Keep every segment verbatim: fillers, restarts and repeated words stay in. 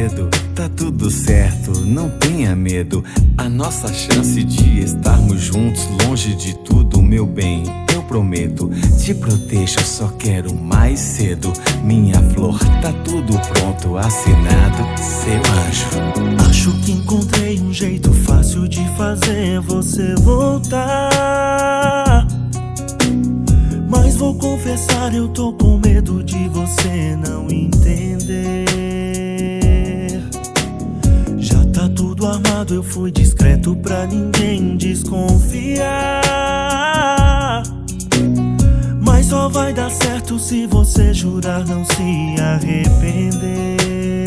segredo, tá tudo certo, não tenha medo. A nossa chance de estarmos juntos, longe de tudo, meu bem, eu prometo. Te protejo, só quero mais cedo. Minha flor, tá tudo pronto, assinado, seu anjo. Acho que encontrei um jeito fácil de fazer você voltar, mas vou confessar, eu tô com medo de você não entender. Já tá tudo armado, eu fui discreto pra ninguém desconfiar, mas só vai dar certo se você jurar não se arrepender.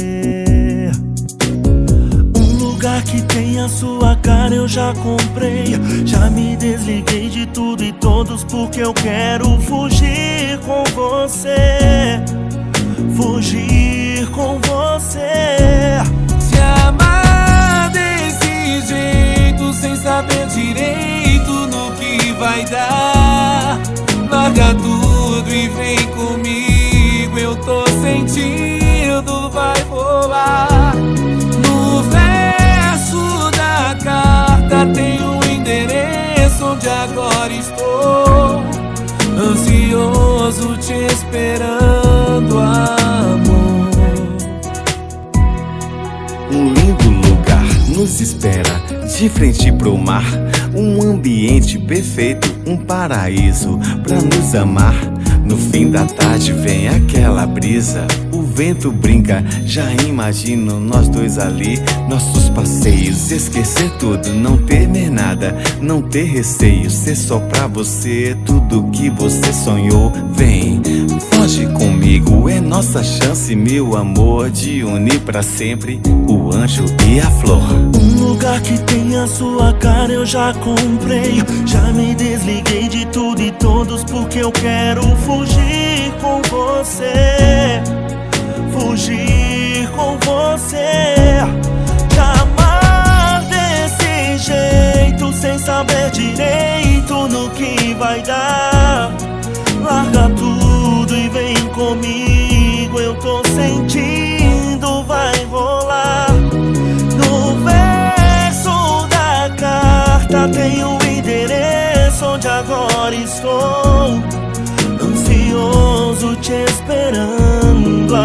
Um lugar que tem a sua cara eu já comprei. Já me desliguei de tudo e todos porque eu quero fugir com você. Fugir com você. Te amar desse jeito, sem saber direito no que vai dar. Larga tudo e vem comigo, eu tô sentindo, vai rolar. No verso da carta tem um endereço onde agora estou, ansioso te esperando, amor. Um lindo lugar nos espera, de frente pro mar. Um ambiente perfeito, um paraíso pra nos amar. No fim da tarde vem aquela brisa, o vento brinca, já imagino nós dois ali. Nossos passeios, esquecer tudo, não temer nada, não ter receio, ser só pra você tudo que você sonhou. Vem, foge comigo, é nossa chance, meu amor, de unir pra sempre o anjo e a flor. Um lugar que tem a sua cara eu já comprei. Já me desliguei de tudo e todos porque eu quero fugir com você. Fugir com você. Te amar desse jeito, sem saber direito no que vai dar. Larga tudo e vem comigo, eu tô sentindo, vai rolar. No verso da carta tem o endereço onde agora estou, ansioso te esperando,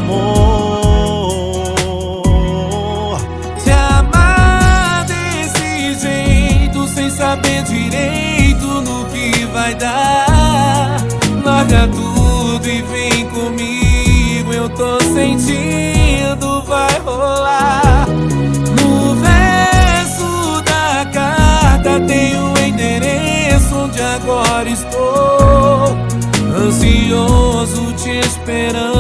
amor. Te amar desse jeito, sem saber direito no que vai dar. Larga tudo e vem comigo, eu tô sentindo, vai rolar. No verso da carta tem o endereço onde agora estou, ansioso te esperando.